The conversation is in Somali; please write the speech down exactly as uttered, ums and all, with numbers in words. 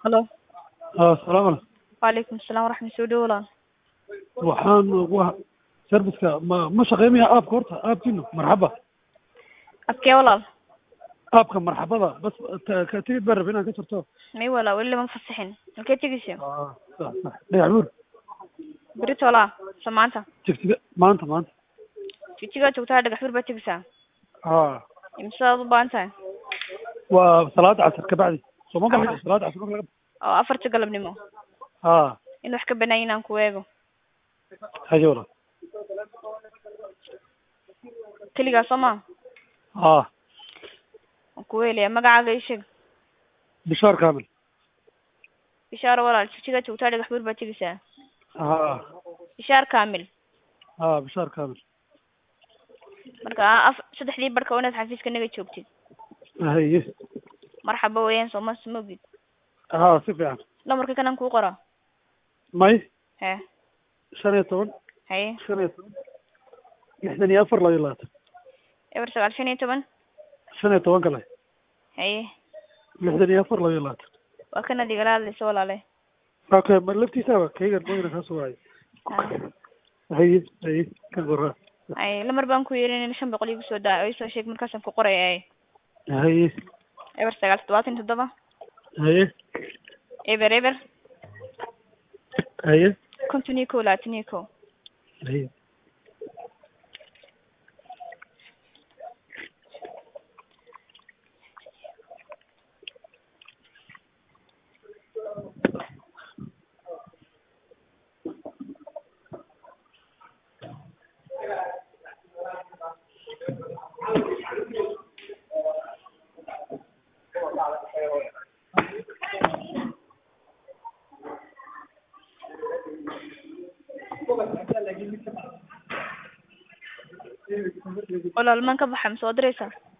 Hello. اه السلام عليكم. وعليكم السلام ورحمة الله وبركاته. waxaan wa serviceka ma ma shaqeynaya aabka horta aabkiina marxaba أبكي ولا aabka marxabada bas ta- ka tigid baan rabay inaan ka jarto مي ولا ولا ما مفسحين الكي تجيسي aa sax sax dhagaxbuur بريت ولا سمعتها jigjiga maanta maanta تيجي تقطع دقة حبر بتجسا aa إمسا ضبانتا waa salaada casar ka bacdi soo ma أفر baxay salaada casar marka laga أو أفر تقلب نمو aa إنه حكى بناينا كويجو haye wala كلي قاسما aa كويلي ما قاعد يشق bishaar kaamil إشارة ولا تيجي تقطع دقة حبر بتجسا aa إشارة كامل aa bishaar kaamil مركا أف صدح لي بركة وناس حفيز كنا جتشوبتي haye مرحبا وين صوما سموجي aa si fiican لا مركا كنا نكو قرا may ها shan iyo toban هاي shan iyo toban lixdan iyo afar laba iyo labaatan إبر سبعة عشرين تمن shan iyo toban kale هاي lixdan iyo afar laba iyo labaatan وكنا دي قلال اللي سوال عليه okay ma laftiisaaba kaygan mooyna kaas waay haye haye kan goraa أي لما ربان كويرين نشان بقولي بسودا أي سو شيء مركز في قرية أي haye إبر سجال تبعتين تضبا haye إبر إبر haye كنت نيكو لا تنيكو haye ولا لما نكبح حمس ودريسة